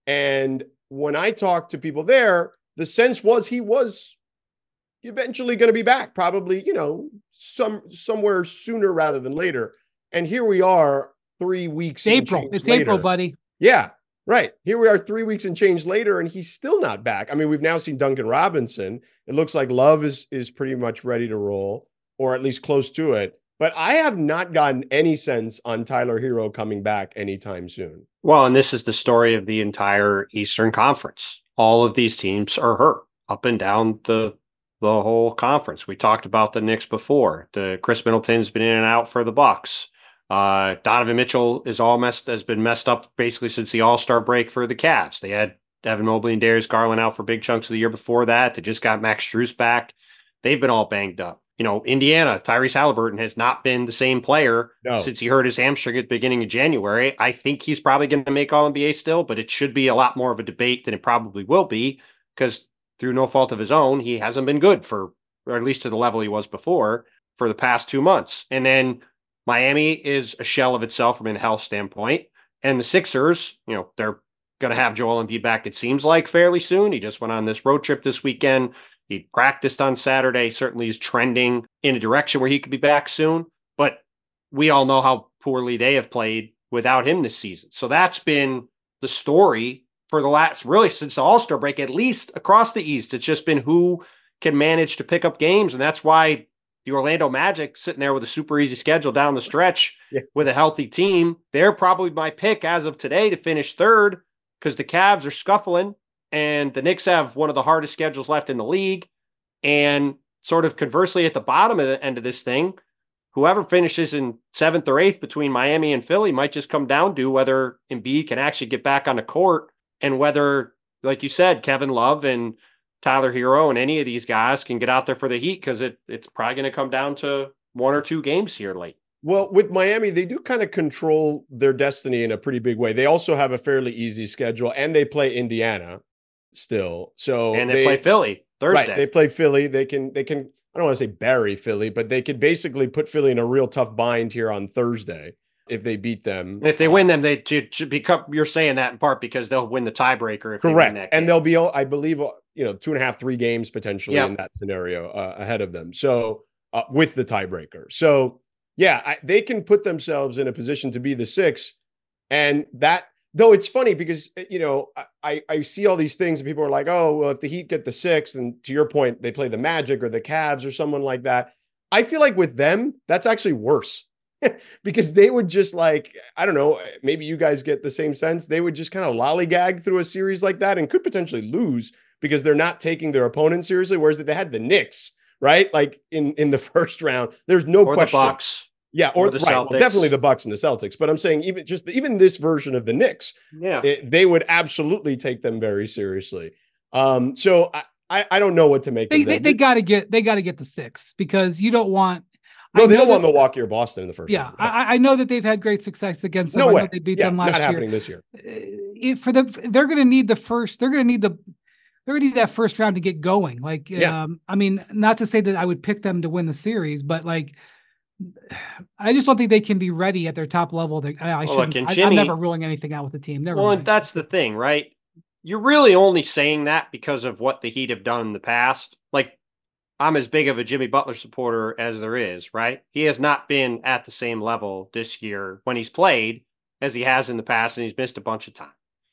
And when I talked to people there, the sense was he was eventually going to be back, probably, you know, some somewhere sooner rather than later. And here we are three weeks. It's April. It's later. April, buddy. Yeah. Right. Here we are three weeks and change later, and he's still not back. I mean, we've now seen Duncan Robinson. It looks like Love is is pretty much ready to roll, or at least close to it. But I have not gotten any sense on Tyler Hero coming back anytime soon. Well, and this is the story of the entire Eastern Conference. All of these teams are hurt up and down the the whole conference. We talked about the Knicks before. The Chris Middleton's been in and out for the Bucks. Uh, Donovan Mitchell is all messed, has been messed up basically since the All-Star break for the Cavs. They had Evan Mobley and Darius Garland out for big chunks of the year before that. They just got Max Strus back. They've been all banged up. You know, Indiana, Tyrese Halliburton has not been the same player no. since he hurt his hamstring at the beginning of January. I think he's probably going to make All N B A still, but it should be a lot more of a debate than it probably will be, because through no fault of his own, he hasn't been good for, or at least to the level he was before, for the past two months. And then Miami is a shell of itself from a health standpoint. And the Sixers, you know, they're going to have Joel Embiid back, it seems like, fairly soon. He just went on this road trip this weekend. He practiced on Saturday. Certainly is trending in a direction where he could be back soon. But we all know how poorly they have played without him this season. So that's been the story for the last, really since the All-Star break, at least across the East. It's just been who can manage to pick up games. And that's why the Orlando Magic, sitting there with a super easy schedule down the stretch yeah. with a healthy team, they're probably my pick as of today to finish third, because the Cavs are scuffling and the Knicks have one of the hardest schedules left in the league. And sort of conversely, at the bottom of the end of this thing, whoever finishes in seventh or eighth between Miami and Philly might just come down to whether Embiid can actually get back on the court, and whether, like you said, Kevin Love and Tyler Hero and any of these guys can get out there for the Heat, because it, it's probably going to come down to one or two games here late. Well, with Miami, they do kind of control their destiny in a pretty big way. They also have a fairly easy schedule, and they play Indiana still. So and they, they play Philly Thursday. Right, they play Philly. They can they can I don't want to say bury Philly, but they could basically put Philly in a real tough bind here on Thursday if they beat them. And if they uh, win them, they should become, you're saying that in part because they'll win the tiebreaker. If correct. They win that and game. they'll be, I believe, you know, two and a half, three games potentially Yep. in that scenario uh, ahead of them. So uh, with the tiebreaker. So yeah, I, they can put themselves in a position to be the six. And that, though it's funny because, you know, I, I see all these things and people are like, oh, well, if the Heat get the six, and to your point, they play the Magic or the Cavs or someone like that. I feel like with them, that's actually worse because they would just like, I don't know, maybe you guys get the same sense. They would just kind of lollygag through a series like that and could potentially lose because they're not taking their opponent seriously. Whereas if they had the Knicks, right? Like in, in the first round, there's no or question. the Bucks. Yeah, or, or the right, well, Celtics. definitely the Bucks and the Celtics. But I'm saying even just even this version of the Knicks, Yeah, it, they would absolutely take them very seriously. Um, so I, I, I don't know what to make They of they, them. they got to get they got to get the six because you don't want. no, I they know don't want that- Milwaukee or Boston in the first Yeah, round. I, I know that they've had great success against them. No I way. know they beat Yeah, them last not year. happening this year. If for them, they're going to need the first. They're going to need the. They're going to need that first round to get going. Like, Yeah. um, I mean, not to say that I would pick them to win the series, but like, I just don't think they can be ready at their top level. They, I, I Well, shouldn't. look, and I, Jimmy- I'm never ruling anything out with the team. Never. well, and mind. that's the thing, right? You're really only saying that because of what the Heat have done in the past. Like, I'm as big of a Jimmy Butler supporter as there is, right? He has not been at the same level this year when he's played as he has in the past, and he's missed a bunch of time.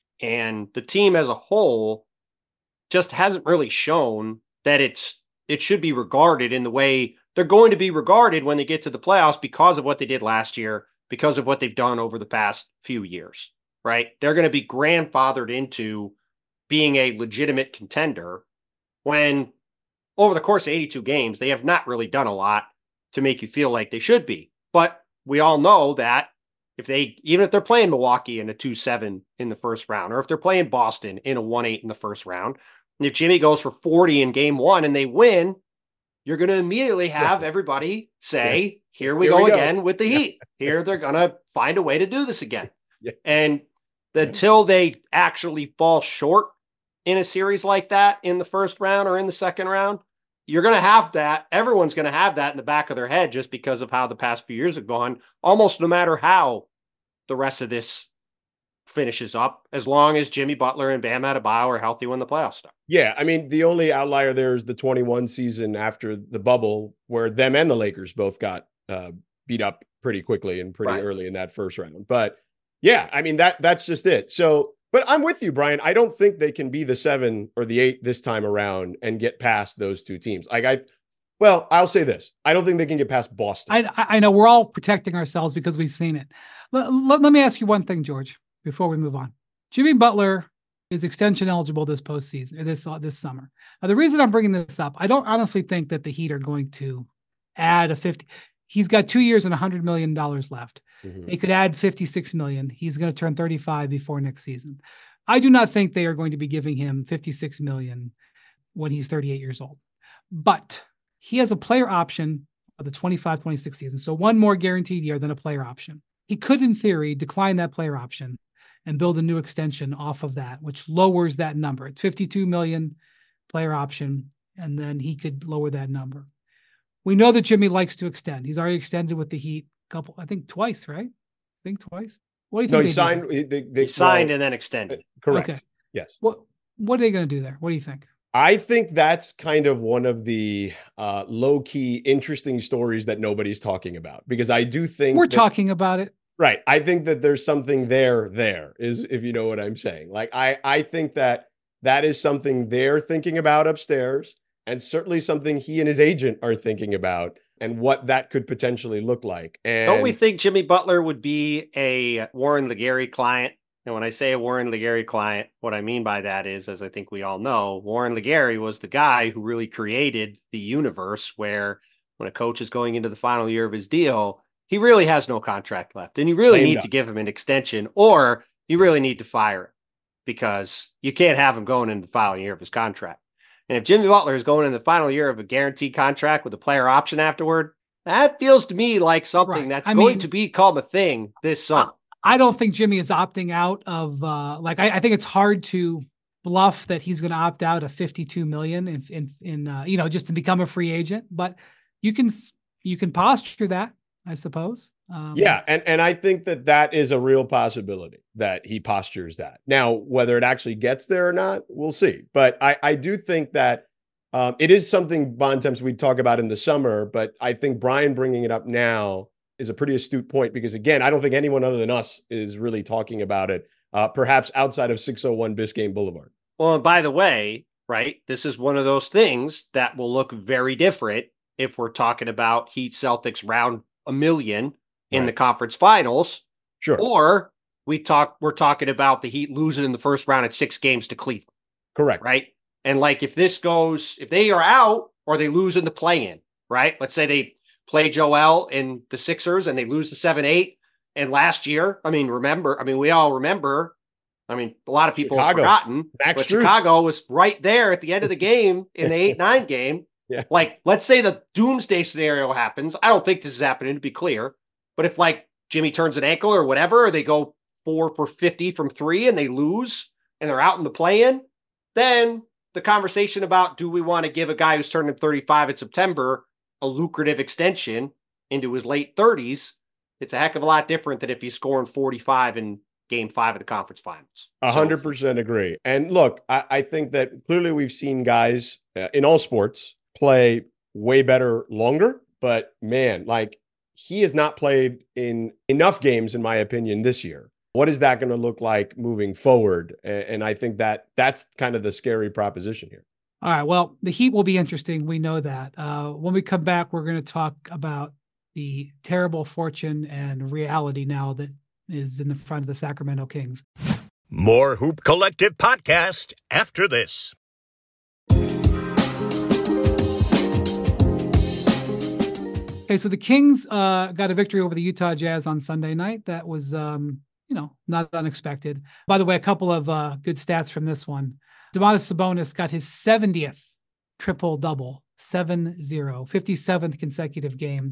And the team as a whole just hasn't really shown that it's it should be regarded in the way they're going to be regarded when they get to the playoffs because of what they did last year, because of what they've done over the past few years, right? They're going to be grandfathered into being a legitimate contender when over the course of eighty-two games, they have not really done a lot to make you feel like they should be. But we all know that if they, even if they're playing Milwaukee in a two seven in the first round, or if they're playing Boston in a one eight in the first round, and if Jimmy goes for forty in game one and they win, you're going to immediately have everybody say, here we Here go we go. again with the Yeah. Heat. Here they're going to find a way to do this again. Yeah. And until they actually fall short in a series like that in the first round or in the second round, you're going to have that. Everyone's going to have that in the back of their head just because of how the past few years have gone, almost no matter how the rest of this finishes up, as long as Jimmy Butler and Bam Adebayo are healthy when the playoffs start. Yeah, I mean, the only outlier there is the twenty-one season after the bubble where them and the Lakers both got uh, beat up pretty quickly and pretty Right. early in that first round. But yeah, I mean, that that's just it. So, but I'm with you, Brian. I don't think they can be the seven or the eight this time around and get past those two teams. Like I, well, I'll say this. I don't think they can get past Boston. I I know we're all protecting ourselves because we've seen it. Let, let, let me ask you one thing, George, before we move on. Jimmy Butler is extension eligible this postseason, or this uh, this summer. Now, the reason I'm bringing this up, I don't honestly think that the Heat are going to add a fifty. He's got two years and one hundred million dollars left. Mhm. They could add fifty-six million dollars. He's going to turn thirty-five before next season. I do not think they are going to be giving him fifty-six million dollars when he's thirty-eight years old. But he has a player option of the twenty-five twenty-six season. So one more guaranteed year than a player option. He could, in theory, decline that player option and build a new extension off of that, which lowers that number. It's fifty-two million player option, and then he could lower that number. We know that Jimmy likes to extend. He's already extended with the Heat a couple, I think twice, right? I think twice. What do you think? No, he they do signed. there? He, they, they, He signed well, and then extended. correct. Okay. Yes. What What are they going to do there? What do you think? I think that's kind of one of the uh, low key, interesting stories that nobody's talking about because I do think We're that- talking about it. Right. I think that there's something there, there is, if you know what I'm saying. Like, I, I think that that is something they're thinking about upstairs and certainly something he and his agent are thinking about and what that could potentially look like. And Don't we think Jimmy Butler would be a Warren Legary client? And when I say a Warren Legary client, what I mean by that is, as I think we all know, Warren Legary was the guy who really created the universe where when a coach is going into the final year of his deal, he really has no contract left. And you really Lame need duck. to give him an extension or you really need to fire him because you can't have him going into the final year of his contract. And if Jimmy Butler is going in the final year of a guaranteed contract with a player option afterward, that feels to me like something Right. that's I going mean- to become a thing this summer. I don't think Jimmy is opting out of uh like I, I think it's hard to bluff that he's going to opt out of fifty-two million in, in, in uh, you know, just to become a free agent, but you can, you can posture that, I suppose. Um, yeah. And, and I think that that is a real possibility that he postures that. Now, whether it actually gets there or not, we'll see. But I, I do think that um, it is something Bontemps we talk about in the summer, but I think Brian bringing it up now is a pretty astute point because, again, I don't think anyone other than us is really talking about it, uh, perhaps outside of six oh one Biscayne Boulevard. Well, and by the way, right, this is one of those things that will look very different if we're talking about Heat Celtics round a million in right. the conference finals. Sure. Or we talk, we're talking about the Heat losing in the first round at six games to Cleveland. Correct. Right. And like, if this goes, if they are out or they lose in the play-in, right? Let's say they play Joel in the Sixers and they lose the seven eight. And last year, I mean, remember, I mean, we all remember, I mean, a lot of people Chicago. have forgotten, Max but Strus. Chicago was right there at the end of the game in the eight nine game. Yeah. Like, let's say the doomsday scenario happens. I don't think this is happening, to be clear. But if, like, Jimmy turns an ankle or whatever, or they go four for fifty from three and they lose and they're out in the play-in, then the conversation about, do we want to give a guy who's turning thirty-five in September a lucrative extension into his late thirties, it's a heck of a lot different than if he's scoring forty-five in game five of the conference finals. A hundred percent agree. And look, I, I think that clearly we've seen guys uh, in all sports play way better longer, but man, like he has not played in enough games, in my opinion, this year. What is that going to look like moving forward? And, and I think that that's kind of the scary proposition here. All right. Well, the Heat will be interesting. We know that. Uh, when we come back, we're going to talk about the terrible fortune and reality now that is in the front of the Sacramento Kings. More Hoop Collective podcast after this. Okay, so the Kings uh, got a victory over the Utah Jazz on Sunday night. That was, um, you know, not unexpected. By the way, a couple of uh, good stats from this one. Domantas Sabonis got his seventieth triple-double, seven zero, fifty-seventh consecutive game.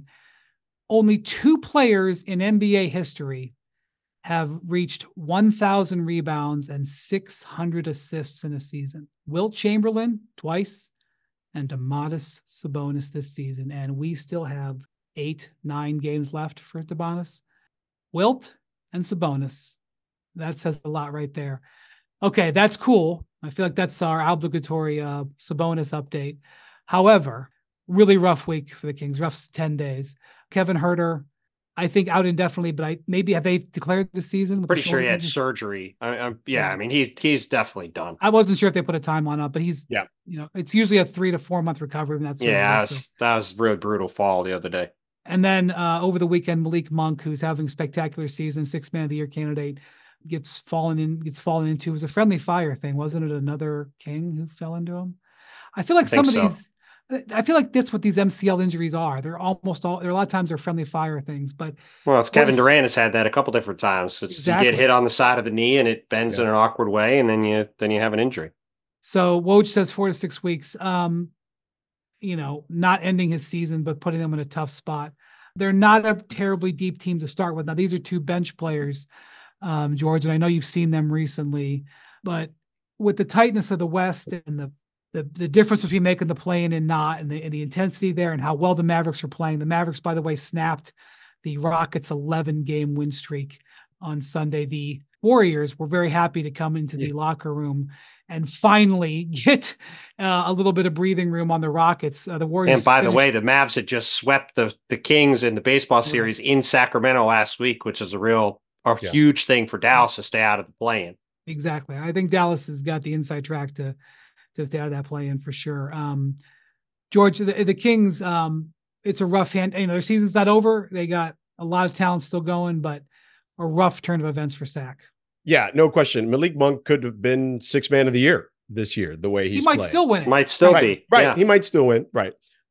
Only two players in N B A history have reached one thousand rebounds and six hundred assists in a season. Wilt Chamberlain twice and Domantas Sabonis this season. And we still have eight, nine games left for Domantas. Wilt and Sabonis. That says a lot right there. Okay, that's cool. I feel like that's our obligatory uh, Sabonis update. However, really rough week for the Kings, rough ten days. Kevin Huerter, I think out indefinitely, but I maybe have they declared the season? Pretty sure he had surgery. I, I, yeah, yeah, I mean, he's he's definitely done. I wasn't sure if they put a timeline up, but he's, yeah, you know, it's usually a three to four month recovery. That's yeah, that was, so. that was a really brutal fall the other day. And then uh, over the weekend, Malik Monk, who's having a spectacular season, six man of the year candidate, gets fallen in, gets fallen into. It was a friendly fire thing, wasn't it? Another King who fell into him. I feel like I some of so. these. I feel like that's what these M C L injuries are. They're almost all, there are a lot of times they're friendly fire things, but. Well, it's Kevin Durant has had that a couple different times. It's, exactly. You get hit on the side of the knee and it bends yeah. in an awkward way. And then you, then you have an injury. So Woj says four to six weeks, um, you know, not ending his season, but putting them in a tough spot. They're not a terribly deep team to start with. Now these are two bench players, um, George, and I know you've seen them recently, but with the tightness of the West and the The, the difference between making the play-in and not, and the, and the intensity there and how well the Mavericks are playing. The Mavericks, by the way, snapped the Rockets' eleven-game win streak on Sunday. The Warriors were very happy to come into the yeah. locker room and finally get uh, a little bit of breathing room on the Rockets. Uh, the Warriors. And by finished- the way, the Mavs had just swept the, the Kings in the baseball series yeah. in Sacramento last week, which is a real, a yeah. huge thing for Dallas to stay out of the play-in. Exactly. I think Dallas has got the inside track to to stay out of that play-in for sure. Um, George, the, the Kings, um, it's a rough hand. You know, their season's not over. They got a lot of talent still going, but a rough turn of events for Sac. Yeah, no question. Malik Monk could have been six man of the year this year, the way he's He might played. still win it. Might still right, be. Right, yeah. he might still win. Right.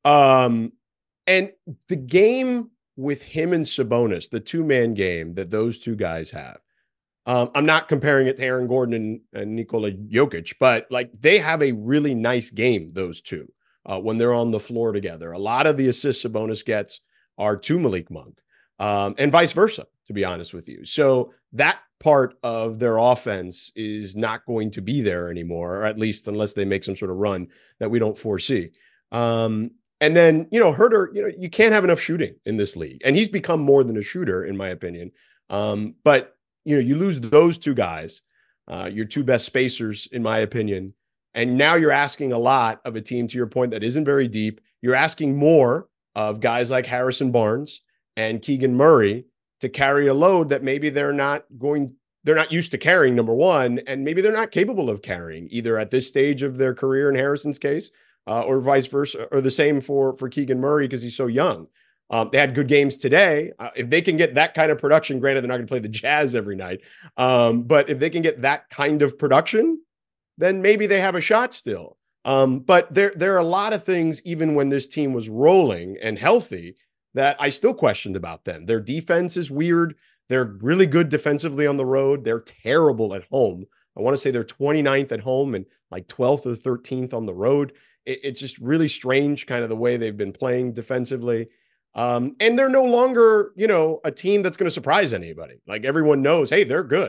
Um, and the game with him and Sabonis, the two-man game that those two guys have, Um, I'm not comparing it to Aaron Gordon and, and Nikola Jokic, but like they have a really nice game, those two, uh, when they're on the floor together. A lot of the assists Sabonis gets are to Malik Monk, um, and vice versa, to be honest with you. So that part of their offense is not going to be there anymore, or at least unless they make some sort of run that we don't foresee. Um, and then, you know, Herter, you know, you can't have enough shooting in this league. And he's become more than a shooter, in my opinion. Um, but, you know, you lose those two guys, uh, your two best spacers, in my opinion. And now you're asking a lot of a team, to your point, that isn't very deep. You're asking more of guys like Harrison Barnes and Keegan Murray to carry a load that maybe they're not going, they're not used to carrying, number one, and maybe they're not capable of carrying either at this stage of their career in Harrison's case, uh, or vice versa, or the same for, for Keegan Murray because he's so young. Um, they had good games today. Uh, if they can get that kind of production, granted, they're not going to play the Jazz every night, um, but if they can get that kind of production, then maybe they have a shot still. Um, but there, there are a lot of things, even when this team was rolling and healthy, that I still questioned about them. Their defense is weird. They're really good defensively on the road. They're terrible at home. I want to say they're twenty-ninth at home and like twelfth or thirteenth on the road. It, it's just really strange kind of the way they've been playing defensively. Um, and they're no longer, you know, a team that's going to surprise anybody. Like everyone knows, hey, they're good.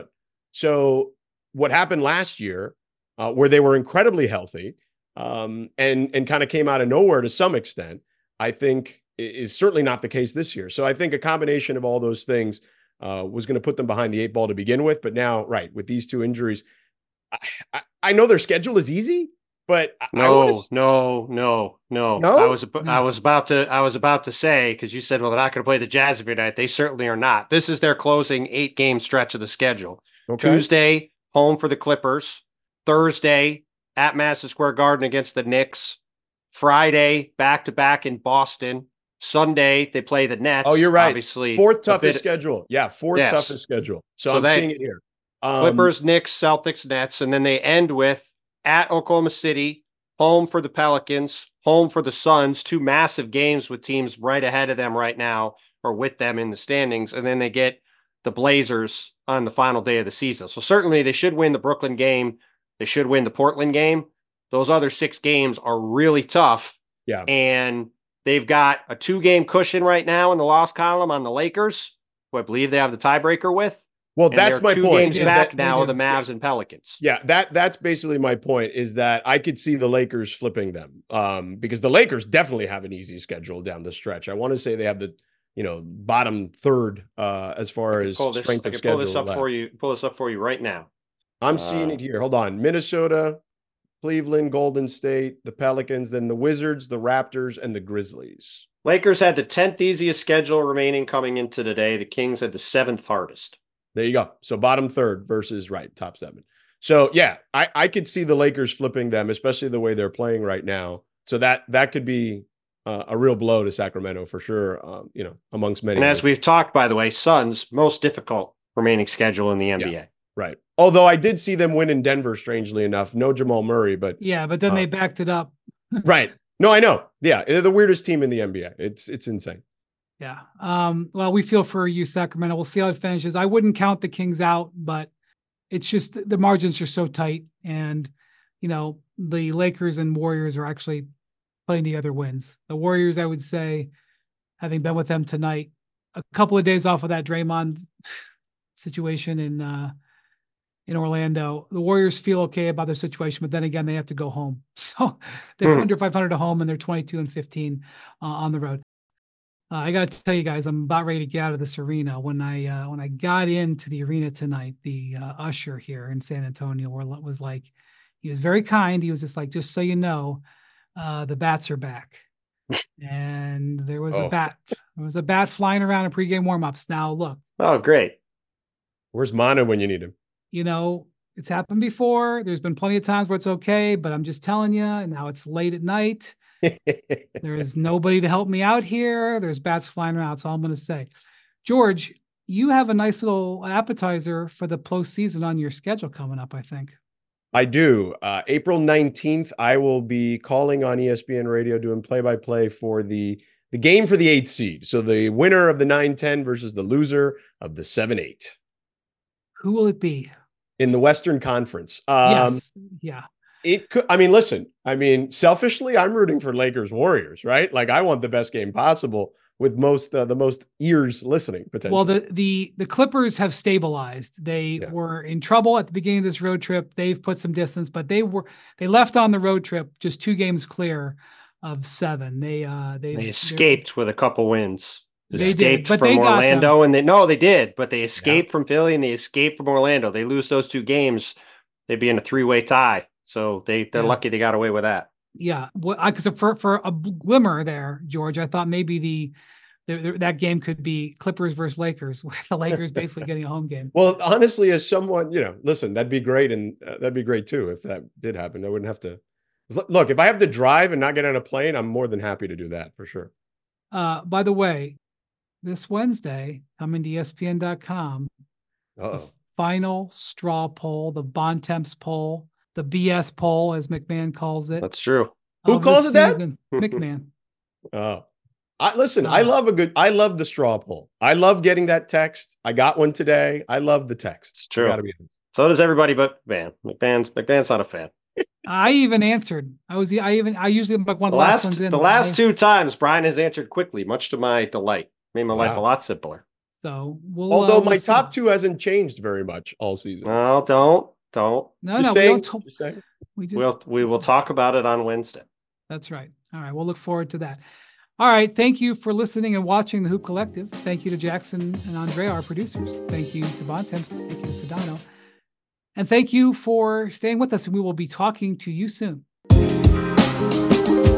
So what happened last year, uh, where they were incredibly healthy um, and, and kind of came out of nowhere to some extent, I think is certainly not the case this year. So I think a combination of all those things uh, was going to put them behind the eight ball to begin with. But now, right, with these two injuries, I, I, I know their schedule is easy, but no, I wanna... no, no, no, no. I was, no. I was about to, I was about to say, because you said, well, they're not going to play the Jazz every night. They certainly are not. This is their closing eight game stretch of the schedule. Okay. Tuesday, home for the Clippers. Thursday, at Madison Square Garden against the Knicks. Friday, back to back in Boston. Sunday, they play the Nets. Oh, you're right. Obviously, fourth toughest schedule. Yeah, fourth yes. toughest schedule. So, so I'm they, seeing it here. Um, Clippers, Knicks, Celtics, Nets, and then they end with at Oklahoma City, home for the Pelicans, home for the Suns. Two massive games with teams right ahead of them right now, or with them in the standings, and then they get the Blazers on the final day of the season. So certainly they should win the Brooklyn game. They should win the Portland game. Those other six games are really tough. Yeah, and they've got a two-game cushion right now in the loss column on the Lakers, who I believe they have the tiebreaker with. Well, and that's my two point. Games back now of the Mavs yeah. and Pelicans. Yeah, that that's basically my point, is that I could see the Lakers flipping them um, because the Lakers definitely have an easy schedule down the stretch. I want to say they have the you know bottom third uh, as far as this, strength I of can schedule. Pull this up left. for you. Pull this up for you right now. I'm uh, seeing it here. Hold on, Minnesota, Cleveland, Golden State, the Pelicans, then the Wizards, the Raptors, and the Grizzlies. Lakers had the tenth easiest schedule remaining coming into today. The Kings had the seventh hardest. There you go. So bottom third versus right top seven. So yeah, I, I could see the Lakers flipping them, especially the way they're playing right now. So that that could be uh, a real blow to Sacramento for sure. Um, you know, amongst many. And as we've talked, by the way, Suns most difficult remaining schedule in the N B A. Yeah, right. Although I did see them win in Denver, strangely enough. No Jamal Murray, but yeah, but then uh, they backed it up. Right. No, I know. Yeah, they're the weirdest team in the N B A. It's it's insane. Yeah. Um, well, we feel for you, Sacramento. We'll see how it finishes. I wouldn't count the Kings out, but it's just the margins are so tight. And, you know, the Lakers and Warriors are actually putting together wins. The Warriors, I would say, having been with them tonight, a couple of days off of that Draymond situation in uh, in Orlando, the Warriors feel okay about their situation, but then again, they have to go home. So they're mm. under five hundred at home and they're twenty-two and fifteen uh, on the road. Uh, I got to tell you guys, I'm about ready to get out of this arena. When I uh, when I got into the arena tonight, the uh, usher here in San Antonio was like, he was very kind. He was just like, just so you know, uh, the bats are back. And there was oh. a bat. There was a bat flying around in pregame warmups. Now look. Oh, great. Where's Mana when you need him? You know, it's happened before. There's been plenty of times where it's okay, but I'm just telling you, and now it's late at night. There is nobody to help me out here. There's bats flying around. That's all I'm going to say. George, you have a nice little appetizer for the postseason on your schedule coming up, I think. I do. Uh, April nineteenth, I will be calling on E S P N Radio, doing play-by-play for the, the game for the eighth seed. So the winner of the nine ten versus the loser of the seven eight. Who will it be? In the Western Conference. Um, yes. Yeah. It could, I mean, listen, I mean, selfishly, I'm rooting for Lakers Warriors, right? Like, I want the best game possible. with most uh, the most ears listening potentially. Well, the the the Clippers have stabilized. They Yeah. were in trouble at the beginning of this road trip. They've put some distance, but they were they left on the road trip just two games clear of seven. They uh they, They escaped with a couple wins. They escaped did, but from they got Orlando, and they no, they did, but they escaped from Philly and they escaped from Orlando. They lose those two games, they'd be in a three-way tie. So they they're Yeah. lucky they got away with that. Yeah, well, because for for a glimmer there, George, I thought maybe the, the that game could be Clippers versus Lakers, with the Lakers basically getting a home game. Well, honestly, as someone, you know, listen, that'd be great, and uh, that'd be great too if that did happen. I wouldn't have to look. If I have to drive and not get on a plane, I'm more than happy to do that for sure. Uh, by the way, this Wednesday, coming to E S P N dot com, Uh-oh. final straw poll, the Bontemps poll, the B S poll, as McMahon calls it. That's true. Who of calls this it that? season. McMahon. Oh, I listen. I Uh, love a good. I love the straw poll. I love getting that text. I got one today. I love the text. It's true. I gotta be honest. So does everybody but McMahon. McMahon's McMahon's not a fan. I even answered. I was the. I even. I usually am like one of The the last, last ones in. the but last I- two times Brian has answered quickly, much to my delight. Made my life a Wow. lot simpler. So we'll. Although uh, we'll my see. top two hasn't changed very much all season. No, don't, don't. No, Just no, we saying, don't. To- just saying. we just. We'll we will talk about it on Wednesday. That's right. All right. We'll look forward to that. All right. Thank you for listening and watching the Hoop Collective. Thank you to Jackson and Andre, our producers. Thank you to Bontemps. Thank you to Sedano. And thank you for staying with us. And we will be talking to you soon.